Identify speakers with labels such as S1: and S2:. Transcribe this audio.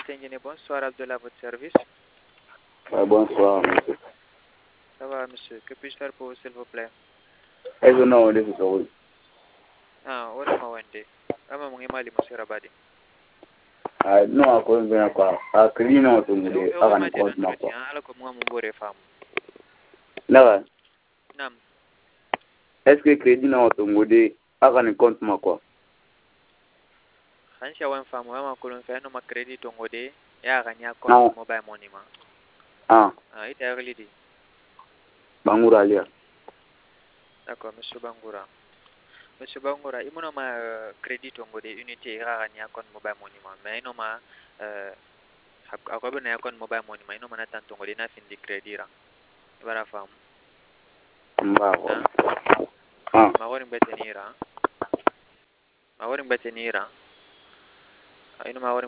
S1: Tengene, bonsoir Abdullah, à votre service.
S2: Bonsoir, monsieur.
S1: Ça va, monsieur. Que puis-je faire pour vous, s'il vous plaît?
S2: Est-ce que non, on est sur le
S1: Ah, what am I wende? Ama mungi mali monsieur Rabadi.
S2: non, à cause de quoi? À crédit, non, tout le monde.
S1: Et on m'a dit l'entretien, alors que moi, mon beau femme.
S2: Là,
S1: Nam.
S2: est-ce que crédit, non, tout le monde, a un compte, ma quoi?
S1: Hansha wan femme, ma kolon fait no ma crédit tongode, ya gagné compte mobile money ma.
S2: Ah.
S1: Ah, ita yagli di.
S2: Bangoura lia.
S1: D'accord, monsieur Bangoura. Monsieur Bangoura, il m'a ma crédit tongode unité ya gagné compte mobile money ma. Mais non ma akobe na compte mobile money ma, ino mana tant tongode na fin di crédit ra. Ibara femme.
S2: Mbako.
S1: Ah. Maworing betenira. Maworing betenira. Ino maworing